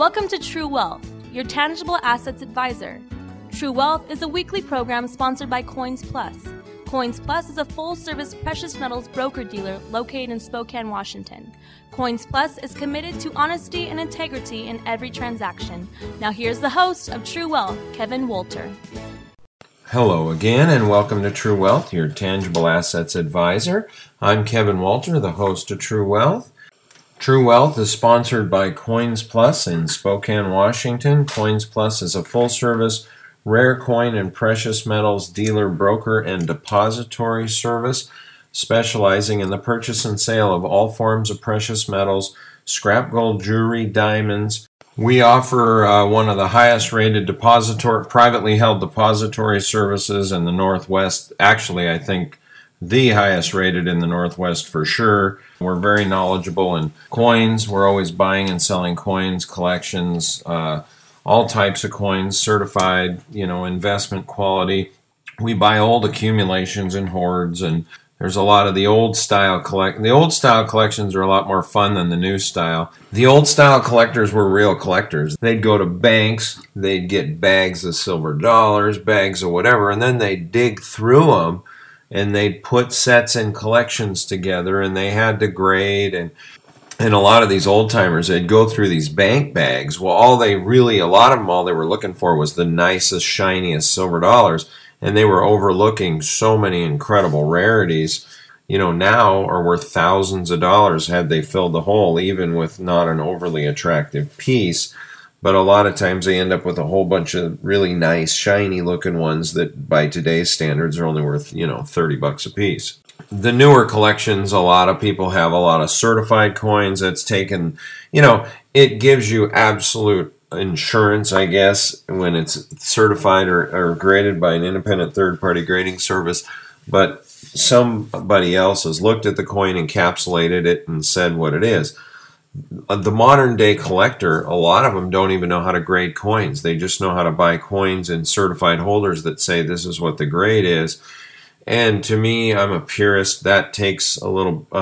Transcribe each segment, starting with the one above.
Welcome to True Wealth, your tangible assets advisor. True Wealth is a weekly program sponsored by Coins Plus. Coins Plus is a full-service precious metals broker-dealer located in Spokane, Washington. Coins Plus is committed to honesty and integrity in every transaction. Now here's the host of True Wealth, Kevin Wolter. Hello again, and welcome to True Wealth, your tangible assets advisor. I'm Kevin Wolter, the host of True Wealth. True Wealth is sponsored by Coins Plus in Spokane, Washington. Coins Plus is a full-service rare coin and precious metals dealer, broker, and depository service, specializing in the purchase and sale of all forms of precious metals, scrap gold, jewelry, diamonds. We offer one of the highest-rated privately held depository services in the Northwest. Actually, I think the highest rated in the Northwest for sure. We're very knowledgeable in coins. We're always buying and selling coins, collections, all types of coins, certified, investment quality. We buy old accumulations and hoards, and there's a lot of the old style The old style collections are a lot more fun than the new style. The old style collectors were real collectors. They'd go to banks, they'd get bags of silver dollars, bags of whatever, and then they'd dig through them and they'd put sets and collections together, and they had to grade, and a lot of these old timers, they'd go through these bank bags. Well, all they were looking for was the nicest, shiniest silver dollars, and they were overlooking so many incredible rarities, now are worth thousands of dollars had they filled the hole, even with not an overly attractive piece. But a lot of times they end up with a whole bunch of really nice, shiny-looking ones that by today's standards are only worth, $30 a piece. The newer collections, a lot of people have a lot of certified coins that's taken, it gives you absolute insurance, I guess, when it's certified or graded by an independent third-party grading service. But somebody else has looked at the coin, encapsulated it, and said what it is. The modern day collector, a lot of them don't even know how to grade coins. They just know how to buy coins and certified holders that say this is what the grade is. And to me, I'm a purist. That takes a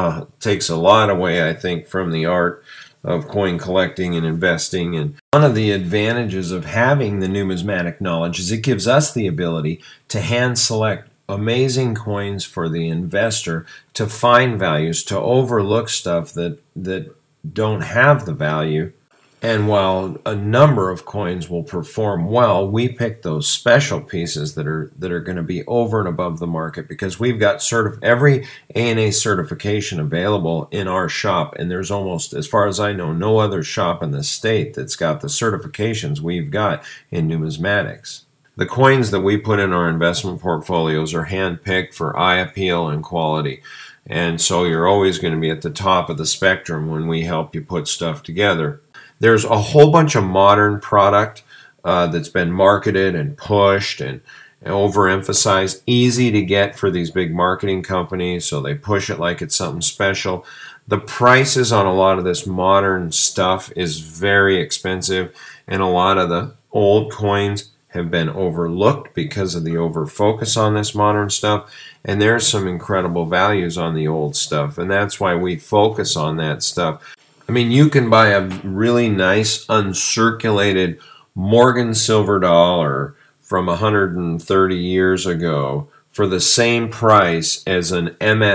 lot away, I think, from the art of coin collecting and investing. And one of the advantages of having the numismatic knowledge is it gives us the ability to hand select amazing coins for the investor, to find values, to overlook stuff that don't have the value. And while a number of coins will perform well, we pick those special pieces that are going to be over and above the market, because we've got every ANA certification available in our shop, and there's almost, as far as I know, no other shop in the state that's got the certifications we've got in numismatics. The coins that we put in our investment portfolios are hand-picked for eye appeal and quality. And so you're always going to be at the top of the spectrum when we help you put stuff together. There's a whole bunch of modern product that's been marketed and pushed and overemphasized, easy to get for these big marketing companies, so they push it like it's something special. The prices on a lot of this modern stuff is very expensive, and a lot of the old coins have been overlooked because of the over-focus on this modern stuff. And there's some incredible values on the old stuff, and that's why we focus on that stuff. I mean, you can buy a really nice uncirculated Morgan silver dollar from 130 years ago for the same price as an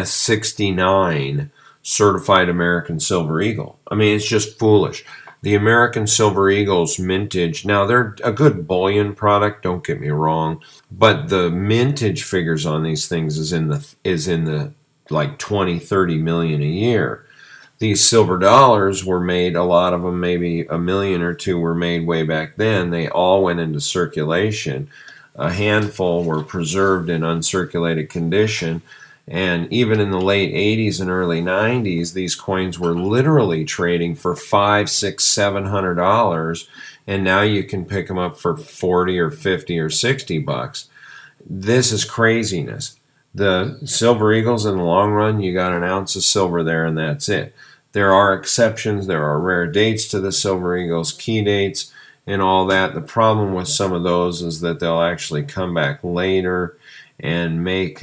MS-69 certified American Silver Eagle. I mean, it's just foolish. The American Silver Eagles mintage, now they're a good bullion product, don't get me wrong, but the mintage figures on these things is in the like 20, 30 million a year. These silver dollars were made, a lot of them, maybe a million or two were made way back then. They all went into circulation. A handful were preserved in uncirculated condition. And even in the late 80s and early 90s, these coins were literally trading for $500, $600, $700, and now you can pick them up for $40 or $50 or $60. This is craziness. The Silver Eagles, in the long run, you got an ounce of silver there, and that's it. There are exceptions. There are rare dates to the Silver Eagles, key dates, and all that. The problem with some of those is that they'll actually come back later and make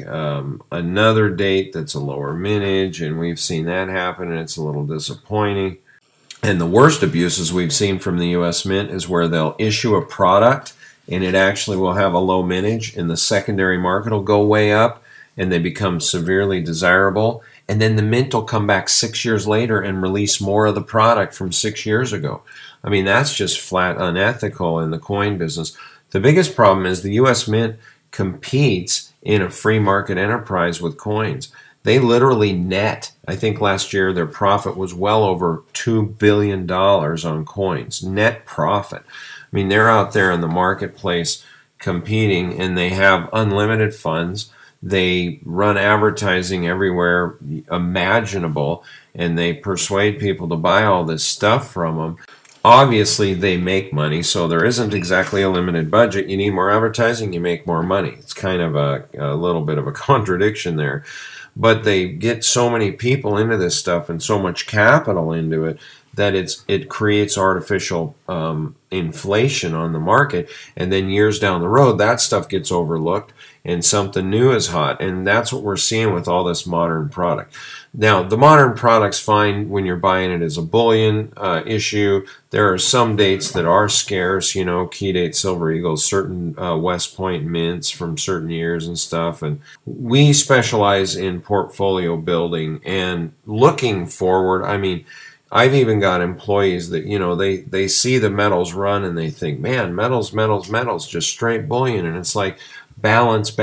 another date that's a lower mintage, and we've seen that happen, and it's a little disappointing. And the worst abuses we've seen from the U.S. Mint is where they'll issue a product and it actually will have a low mintage, and the secondary market will go way up and they become severely desirable. And then the mint will come back 6 years later and release more of the product from 6 years ago. I mean, that's just flat unethical in the coin business. The biggest problem is the U.S. Mint competes in a free market enterprise with coins. They literally net, I think last year their profit was well over $2 billion on coins, net profit. I mean, they're out there in the marketplace competing, and they have unlimited funds. They run advertising everywhere imaginable, and they persuade people to buy all this stuff from them. Obviously, they make money, so there isn't exactly a limited budget. You need more advertising, you make more money. It's kind of a little bit of a contradiction there. But they get so many people into this stuff and so much capital into it that it creates artificial inflation on the market. And then years down the road, that stuff gets overlooked and something new is hot. And that's what we're seeing with all this modern product. Now, the modern product's fine when you're buying it as a bullion issue. There are some dates that are scarce, key date Silver Eagles, certain West Point mints from certain years and stuff. And we specialize in portfolio building and looking forward. I mean, I've even got employees that, they see the metals run and they think, man, metals, just straight bullion. And it's like balance.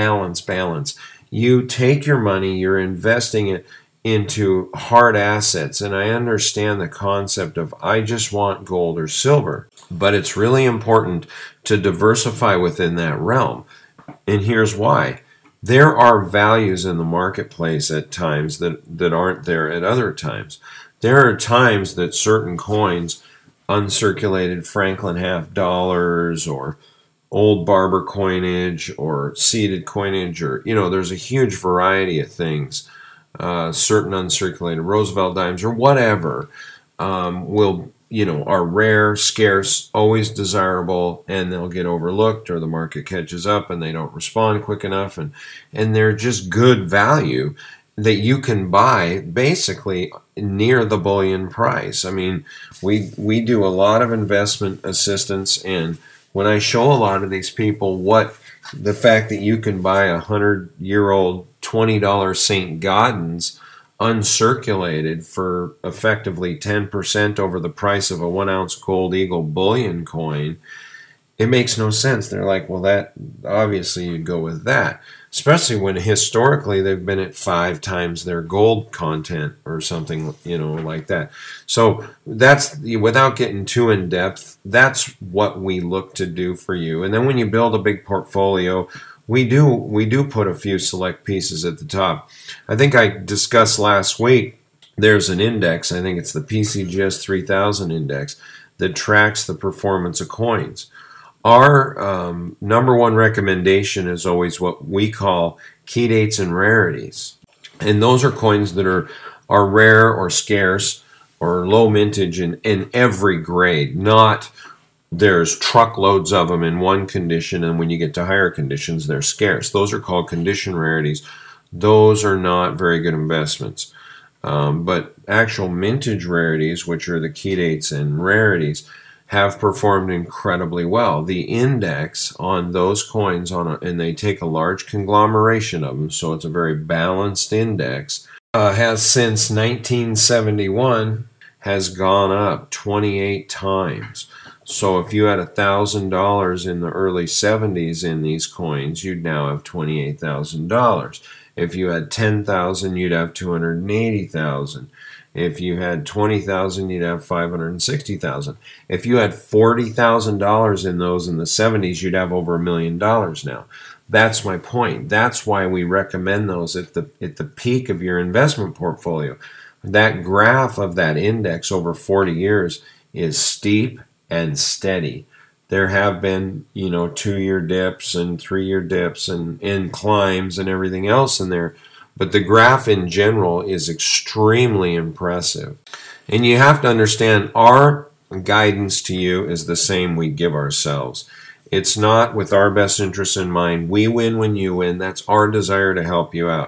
You take your money, you're investing it into hard assets. And I understand the concept of I just want gold or silver, but it's really important to diversify within that realm. And here's why. There are values in the marketplace at times that aren't there at other times. There are times that certain coins, uncirculated Franklin half dollars or old barber coinage or seeded coinage, or, there's a huge variety of things. Certain uncirculated Roosevelt dimes or whatever are rare, scarce, always desirable, and they'll get overlooked or the market catches up and they don't respond quick enough, and they're just good value that you can buy basically near the bullion price. I mean, we do a lot of investment assistance, and when I show a lot of these people the fact that you can buy 100-year-old $20 St. Gaudens uncirculated for effectively 10% over the price of a 1-ounce gold eagle bullion coin, it makes no sense. They're like, well, that obviously you'd go with that, especially when historically they've been at 5 times their gold content or something, like that. So that's, without getting too in depth, that's what we look to do for you. And then when you build a big portfolio, we do put a few select pieces at the top. I think I discussed last week, there's an index, I think it's the PCGS 3000 index, that tracks the performance of coins. Our number one recommendation is always what we call key dates and rarities. And those are coins that are rare or scarce or low mintage in every grade, not there's truckloads of them in one condition, and when you get to higher conditions, they're scarce. Those are called condition rarities. Those are not very good investments. But actual mintage rarities, which are the key dates and rarities, have performed incredibly well. The index on those coins, and they take a large conglomeration of them, so it's a very balanced index, has since 1971 has gone up 28 times. So if you had $1,000 in the early 70s in these coins, you'd now have $28,000. If you had 10,000, you'd have 280,000. If you had 20,000, you'd have 560,000. If you had $40,000 in those in the 70s, you'd have over $1 million now. That's my point. That's why we recommend those at the peak of your investment portfolio. That graph of that index over 40 years is steep and steady. There have been, 2-year dips and 3-year dips and climbs and everything else in there. But the graph in general is extremely impressive. And you have to understand, our guidance to you is the same we give ourselves. It's not with our best interests in mind. We win when you win. That's our desire to help you out.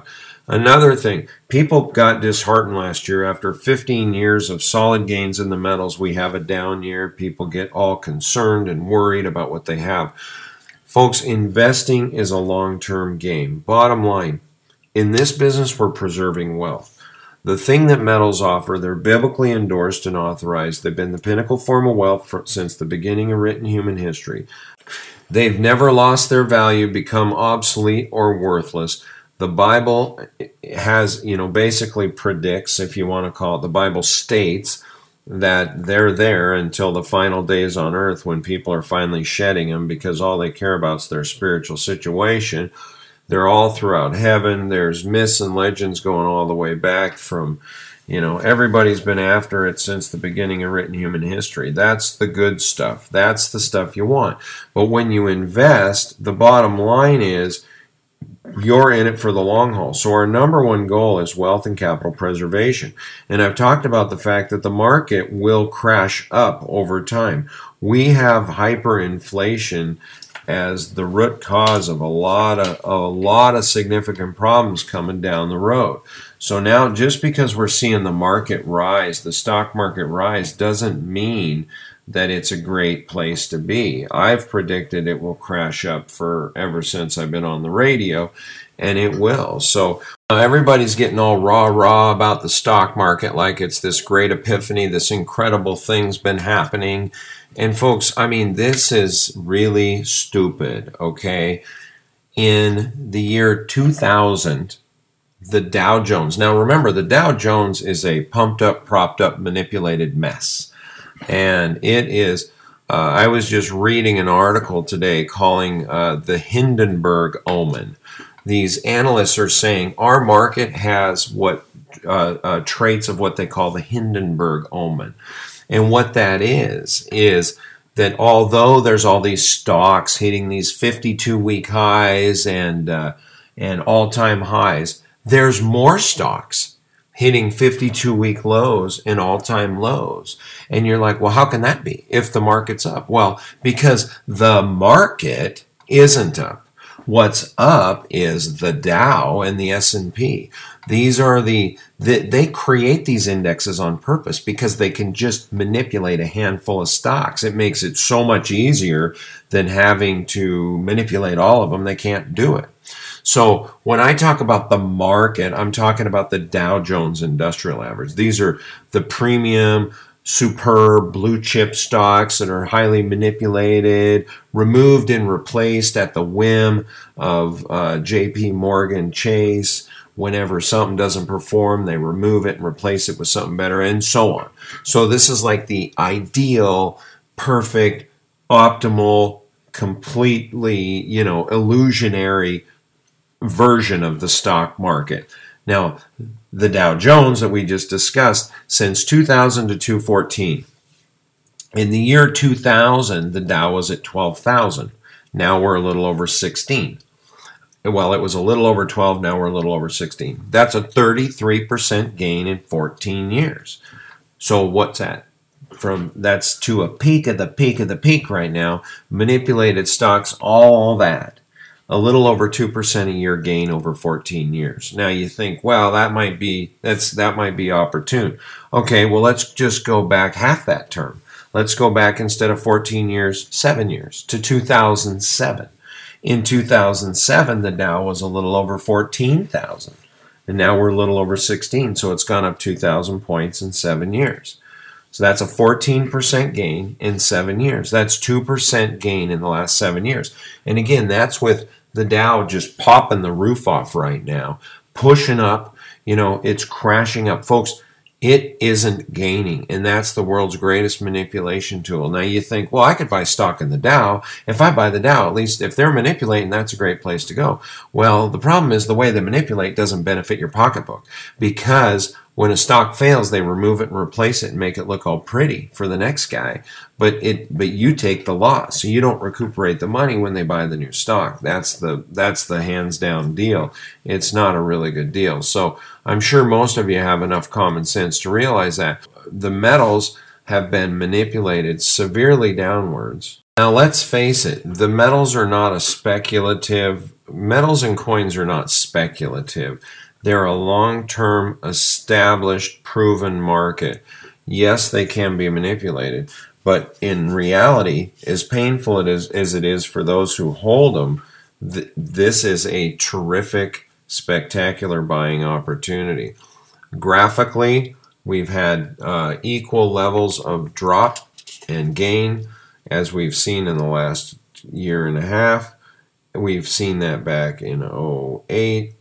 Another thing, people got disheartened last year after 15 years of solid gains in the metals. We have a down year. People get all concerned and worried about what they have. Folks, investing is a long-term game. Bottom line, in this business, we're preserving wealth. The thing that metals offer, they're biblically endorsed and authorized. They've been the pinnacle form of wealth since the beginning of written human history. They've never lost their value, become obsolete, or worthless. The Bible has, basically predicts, if you want to call it, the Bible states that they're there until the final days on earth when people are finally shedding them because all they care about is their spiritual situation. They're all throughout heaven. There's myths and legends going all the way back from, everybody's been after it since the beginning of written human history. That's the good stuff. That's the stuff you want. But when you invest, the bottom line is, you're in it for the long haul. So our number one goal is wealth and capital preservation. And I've talked about the fact that the market will crash up over time. We have hyperinflation as the root cause of a lot of significant problems coming down the road. So now just because we're seeing the market rise, the stock market rise, doesn't mean that it's a great place to be. I've predicted it will crash up for ever since I've been on the radio, and it will. So everybody's getting all rah-rah about the stock market like it's this great epiphany, this incredible thing's been happening. And folks, this is really stupid, okay? In the year 2000, the Dow Jones. Now remember, the Dow Jones is a pumped up, propped up, manipulated mess. And it is, I was just reading an article today calling the Hindenburg omen. These analysts are saying our market has what traits of what they call the Hindenburg omen. And what that is that although there's all these stocks hitting these 52-week highs and all-time highs, there's more stocks hitting 52-week lows and all-time lows. And you're like, well, how can that be if the market's up? Well, because the market isn't up. What's up is the Dow and the S&P. These are they create these indexes on purpose because they can just manipulate a handful of stocks. It makes it so much easier than having to manipulate all of them. They can't do it. So when I talk about the market, I'm talking about the Dow Jones Industrial Average. These are the premium, superb blue chip stocks that are highly manipulated, removed and replaced at the whim of JP Morgan Chase. Whenever something doesn't perform, they remove it and replace it with something better, and so on. So this is like the ideal, perfect, optimal, completely, illusionary version of the stock market. Now, the Dow Jones that we just discussed, since 2000 to 2014, in the year 2000, the Dow was at 12,000. Now we're a little over 16. Well, it was a little over 12, now we're a little over 16. That's a 33% gain in 14 years. So what's that? That's to a peak of the peak of the peak right now. Manipulated stocks, all that. A little over 2% a year gain over 14 years. Now you think, well, that might be opportune. Okay, well, let's just go back half that term. Let's go back, instead of 14 years, 7 years, to 2007. In 2007, the Dow was a little over 14,000. And now we're a little over 16, so it's gone up 2,000 points in 7 years. So that's a 14% gain in 7 years. That's 2% gain in the last 7 years. And again, that's with the Dow just popping the roof off right now, pushing up, it's crashing up. Folks, it isn't gaining, and that's the world's greatest manipulation tool. Now you think, well, I could buy stock in the Dow. If I buy the Dow, at least if they're manipulating, that's a great place to go. Well, the problem is the way they manipulate doesn't benefit your pocketbook, because when a stock fails, they remove it and replace it and make it look all pretty for the next guy. But you take the loss, so you don't recuperate the money when they buy the new stock. That's the hands down deal. It's not a really good deal. So I'm sure most of you have enough common sense to realize that the metals have been manipulated severely downwards. Now let's face it, the metals are not metals and coins are not speculative. They're a long-term, established, proven market. Yes, they can be manipulated, but in reality, as painful as it is for those who hold them, this is a terrific, spectacular buying opportunity. Graphically, we've had equal levels of drop and gain as we've seen in the last year and a half. We've seen that back in 08,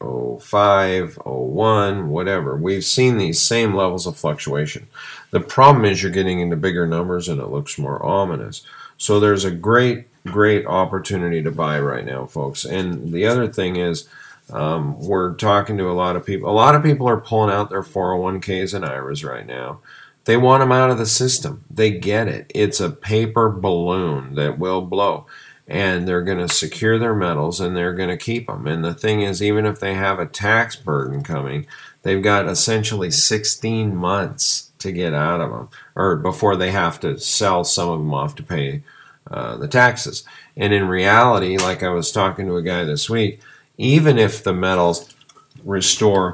05, 01, whatever. We've seen these same levels of fluctuation. The problem is you're getting into bigger numbers and it looks more ominous. So there's a great opportunity to buy right now, folks. And the other thing is, we're talking to a lot of people. A lot of people are pulling out their 401ks and IRAs right now. They want them out of the system. They get it. It's a paper balloon that will blow. And they're going to secure their metals and they're going to keep them. And the thing is, even if they have a tax burden coming, they've got essentially 16 months to get out of them, or before they have to sell some of them off to pay the taxes. And in reality, like I was talking to a guy this week, even if the metals restore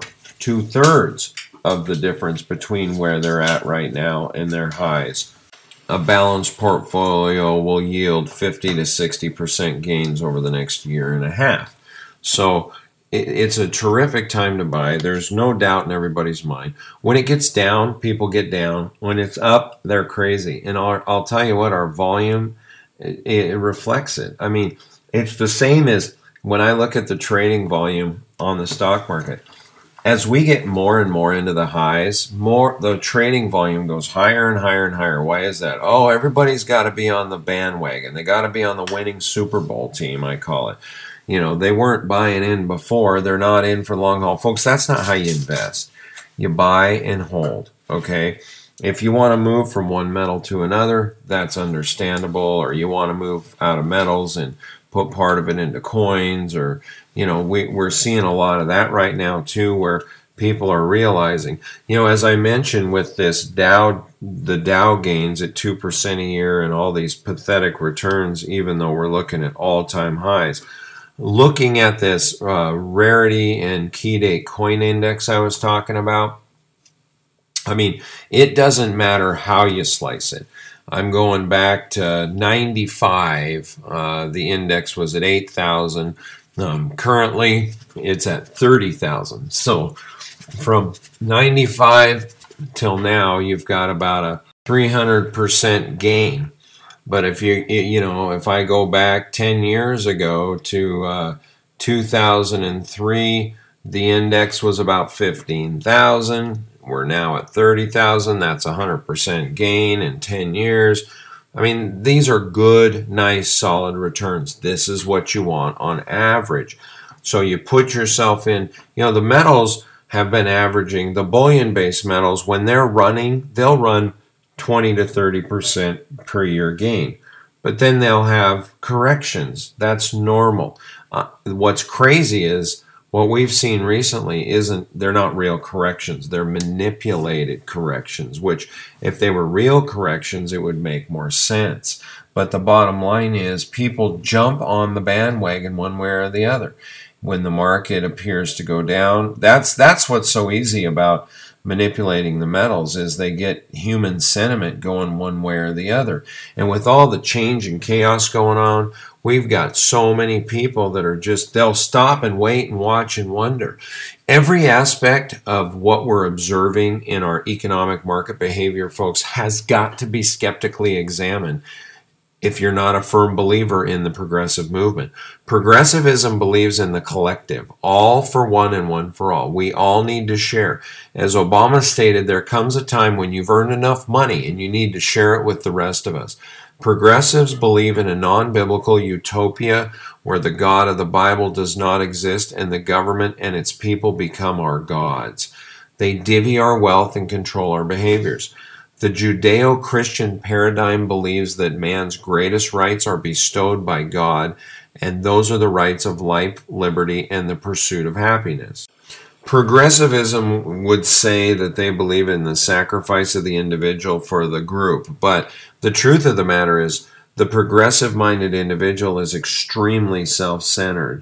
2/3 of the difference between where they're at right now and their highs, a balanced portfolio will yield 50 to 60% gains over the next year and a half. So it's a terrific time to buy. There's no doubt in everybody's mind. When it gets down, people get down. When it's up, they're crazy. And I'll tell you what, our volume, it reflects it. I mean, it's the same as when I look at the trading volume on the stock market. As we get more and more into the highs, the trading volume goes higher and higher and higher. Why is that? Oh, everybody's got to be on the bandwagon. They got to be on the winning Super Bowl team, I call it. You know, they weren't buying in before. They're not in for long haul. Folks, that's not how you invest. You buy and hold, okay? If you want to move from one metal to another, that's understandable. Or you want to move out of metals and put part of it into coins, or, you know, we're seeing a lot of that right now too, where people are realizing, you know, as I mentioned with this the Dow gains at 2% a year and all these pathetic returns, even though we're looking at all-time highs. Looking at this rarity and key date coin index I was talking about, I mean, it doesn't matter how you slice it. I'm going back to 95. The index was at 8,000. Currently, it's at 30,000. So from 95 till now, you've got about a 300% gain. But if I go back 10 years ago to 2003, the index was about 15,000. We're now at 30,000. That's 100% gain in 10 years. I mean, these are good, nice, solid returns. This is what you want on average. So you put yourself in, the metals have been averaging, the bullion-based metals, when they're running, they'll run 20 to 30% per year gain. But then they'll have corrections. That's normal. What's crazy is, what we've seen recently they're not real corrections. They're manipulated corrections, which if they were real corrections, it would make more sense. But the bottom line is people jump on the bandwagon one way or the other. When the market appears to go down, that's what's so easy about manipulating the metals, is they get human sentiment going one way or the other. And with all the change and chaos going on, we've got so many people that are they'll stop and wait and watch and wonder. Every aspect of what we're observing in our economic market behavior, folks, has got to be skeptically examined if you're not a firm believer in the progressive movement. Progressivism believes in the collective, all for one and one for all. We all need to share. As Obama stated, there comes a time when you've earned enough money and you need to share it with the rest of us. Progressives believe in a non-biblical utopia where the God of the Bible does not exist and the government and its people become our gods. They divvy our wealth and control our behaviors. The Judeo-Christian paradigm believes that man's greatest rights are bestowed by God, and those are the rights of life, liberty, and the pursuit of happiness. Progressivism would say that they believe in the sacrifice of the individual for the group, but the truth of the matter is the progressive-minded individual is extremely self-centered.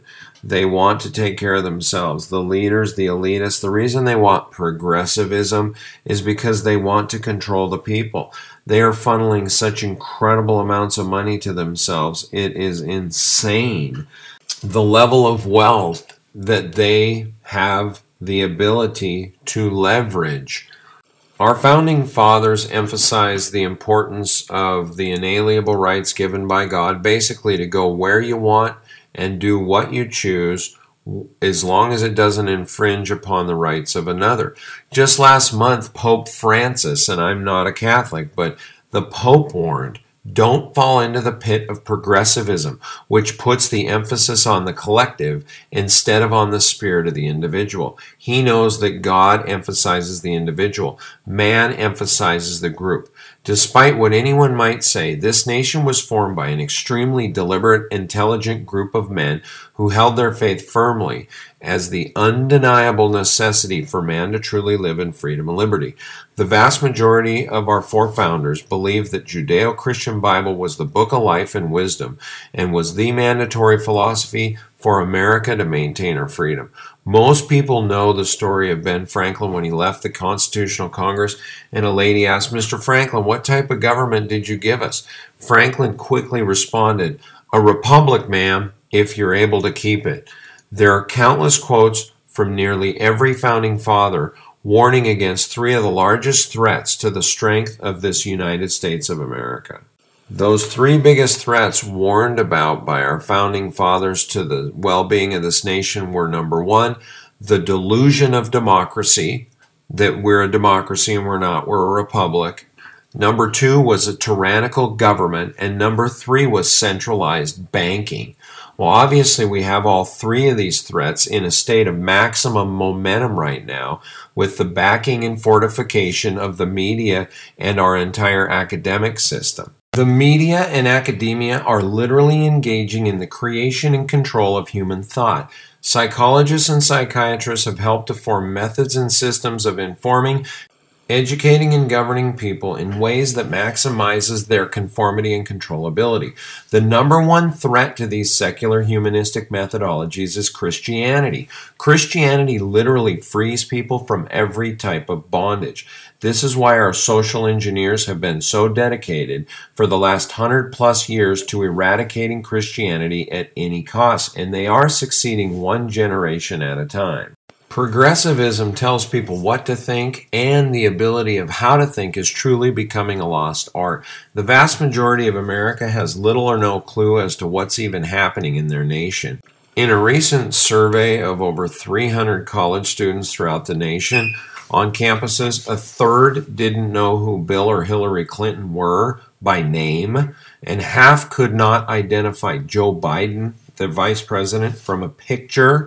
They want to take care of themselves. The leaders, the elitists, the reason they want progressivism is because they want to control the people. They are funneling such incredible amounts of money to themselves. It is insane. The level of wealth that they have the ability to leverage. Our founding fathers emphasized the importance of the inalienable rights given by God, basically to go where you want and do what you choose, as long as it doesn't infringe upon the rights of another. Just last month, Pope Francis, and I'm not a Catholic, but the Pope warned, don't fall into the pit of progressivism, which puts the emphasis on the collective instead of on the spirit of the individual. He knows that God emphasizes the individual. Man emphasizes the group. Despite what anyone might say, this nation was formed by an extremely deliberate, intelligent group of men who held their faith firmly as the undeniable necessity for man to truly live in freedom and liberty. The vast majority of our forefounders believed that Judeo-Christian Bible was the book of life and wisdom and was the mandatory philosophy for America to maintain our freedom. Most people know the story of Ben Franklin when he left the Constitutional Congress, and a lady asked, Mr. Franklin, what type of government did you give us? Franklin quickly responded, a republic, ma'am, if you're able to keep it. There are countless quotes from nearly every founding father warning against three of the largest threats to the strength of this United States of America. Those three biggest threats warned about by our founding fathers to the well-being of this nation were, number one, the delusion of democracy, that we're a democracy and we're not, we're a republic. Number two was a tyrannical government, and number three was centralized banking. Well, obviously we have all three of these threats in a state of maximum momentum right now, with the backing and fortification of the media and our entire academic system. The media and academia are literally engaging in the creation and control of human thought. Psychologists and psychiatrists have helped to form methods and systems of informing, educating, and governing people in ways that maximizes their conformity and controllability. The number one threat to these secular humanistic methodologies is Christianity. Christianity literally frees people from every type of bondage. This is why our social engineers have been so dedicated for the last 100+ years to eradicating Christianity at any cost, and they are succeeding one generation at a time. Progressivism tells people what to think, and the ability of how to think is truly becoming a lost art. The vast majority of America has little or no clue as to what's even happening in their nation. In a recent survey of over 300 college students throughout the nation on campuses, a third didn't know who Bill or Hillary Clinton were by name, and half could not identify Joe Biden, the vice president, from a picture.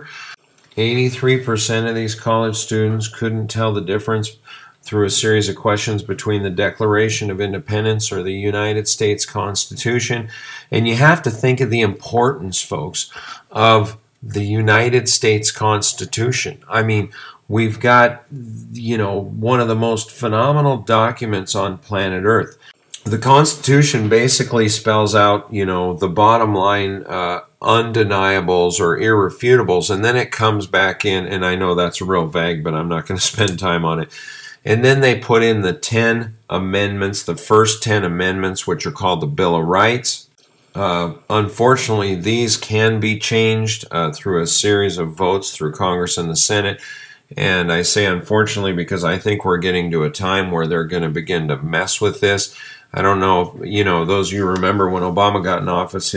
83% of these college students couldn't tell the difference through a series of questions between the Declaration of Independence or the United States Constitution. And you have to think of the importance, folks, of the United States Constitution. I mean, we've got, one of the most phenomenal documents on planet Earth. The Constitution basically spells out, the bottom line undeniables or irrefutables, and then it comes back in, and I know that's real vague, but I'm not going to spend time on it. And then they put in the 10 amendments, the first 10 amendments, which are called the Bill of Rights. Unfortunately, these can be changed through a series of votes through Congress and the Senate. And I say unfortunately because I think we're getting to a time where they're going to begin to mess with this. I don't know if, those of you remember when Obama got in office,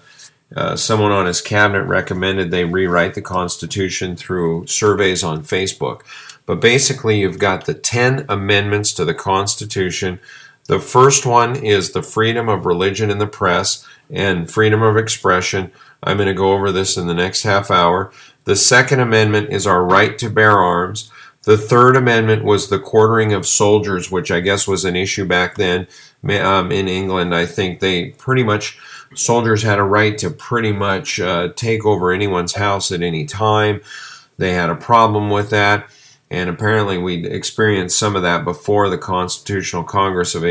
someone on his cabinet recommended they rewrite the Constitution through surveys on Facebook. But basically, you've got the 10 amendments to the Constitution. The first one is the freedom of religion in the press and freedom of expression. I'm going to go over this in the next half hour. The second amendment is our right to bear arms. The third amendment was the quartering of soldiers, which I guess was an issue back then in England. I think soldiers had a right to pretty much take over anyone's house at any time. They had a problem with that. And apparently we experienced some of that before the Constitutional Congress of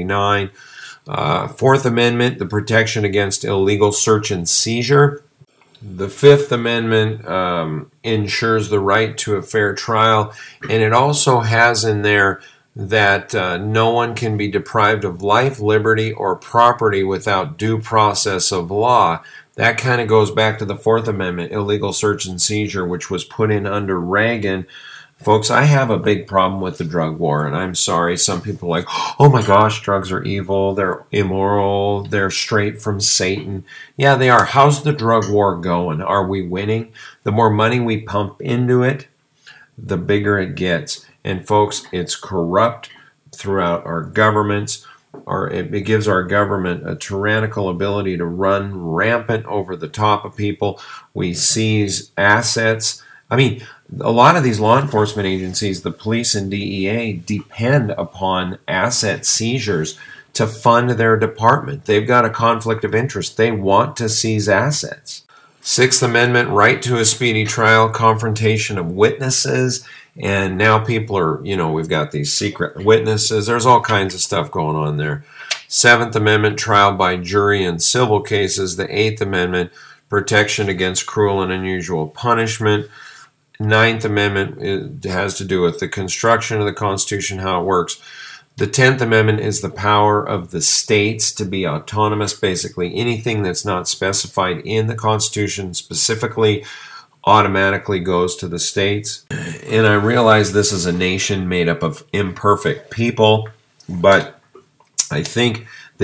1789. Fourth Amendment, the protection against illegal search and seizure. The Fifth Amendment ensures the right to a fair trial, and it also has in there that no one can be deprived of life, liberty, or property without due process of law. That kind of goes back to the Fourth Amendment, illegal search and seizure, which was put in under Reagan. Folks, I have a big problem with the drug war, and I'm sorry. Some people are like, oh my gosh, drugs are evil, they're immoral, they're straight from Satan. Yeah, they are. How's the drug war going? Are we winning? The more money we pump into it, the bigger it gets. And folks, it's corrupt throughout our governments. It gives our government a tyrannical ability to run rampant over the top of people. We seize assets. I mean, a lot of these law enforcement agencies, the police and DEA, depend upon asset seizures to fund their department. They've got a conflict of interest. They want to seize assets. Sixth Amendment, right to a speedy trial, confrontation of witnesses, and now people are, we've got these secret witnesses. There's all kinds of stuff going on there. Seventh Amendment, trial by jury in civil cases. The Eighth Amendment, protection against cruel and unusual punishment. Ninth Amendment has to do with the construction of the Constitution, how it works. The 10th Amendment is the power of the states to be autonomous. Basically, anything that's not specified in the Constitution specifically automatically goes to the states. And I realize this is a nation made up of imperfect people, but I think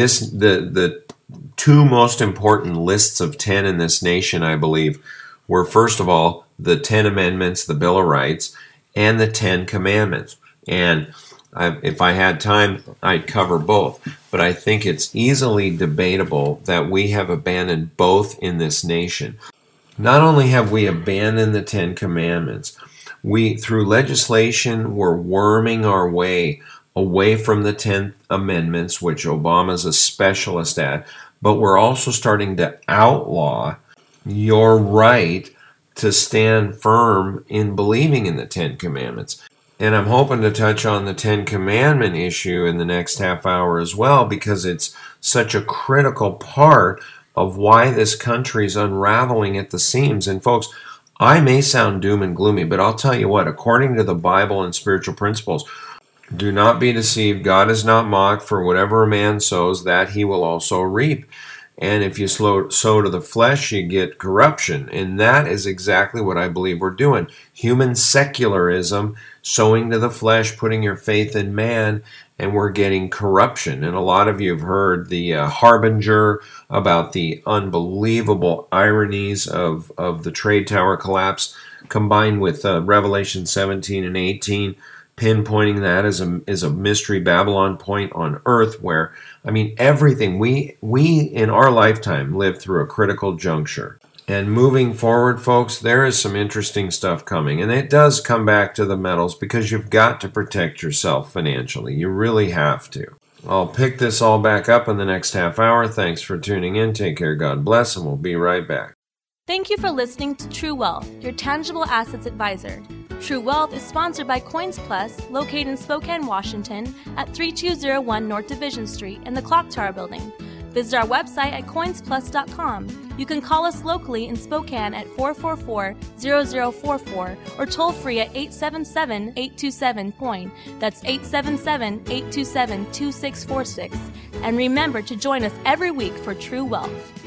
the two most important lists of 10 in this nation, I believe, were, first of all, the 10 Amendments, the Bill of Rights, and the 10 Commandments. And if I had time, I'd cover both. But I think it's easily debatable that we have abandoned both in this nation. Not only have we abandoned the 10 Commandments, through legislation, we're worming our way away from the 10 Amendments, which Obama's a specialist at, but we're also starting to outlaw your right to stand firm in believing in the 10 Commandments. And I'm hoping to touch on the 10 Commandment issue in the next half hour as well, because it's such a critical part of why this country's unraveling at the seams. And folks, I may sound doom and gloomy, but I'll tell you what, according to the Bible and spiritual principles, do not be deceived. God is not mocked, for whatever a man sows, that he will also reap. And if you sow to the flesh, you get corruption. And that is exactly what I believe we're doing. Human secularism, sowing to the flesh, putting your faith in man, and we're getting corruption. And a lot of you have heard the Harbinger about the unbelievable ironies of the trade tower collapse, combined with Revelation 17 and 18, pinpointing that as a mystery Babylon point on earth, where, I mean, everything we in our lifetime lived through a critical juncture. And moving forward, folks, there is some interesting stuff coming, and it does come back to the metals, because you've got to protect yourself financially. You really have to. I'll pick this all back up in the next half hour. Thanks for tuning in. Take care. God bless, and we'll be right back. Thank you for listening to True Wealth, your tangible assets advisor. True Wealth is sponsored by Coins Plus, located in Spokane, Washington, at 3201 North Division Street in the Clock Tower Building. Visit our website at coinsplus.com. You can call us locally in Spokane at 444-0044 or toll free at 877-827-COIN. That's 877-827-2646. And remember to join us every week for True Wealth.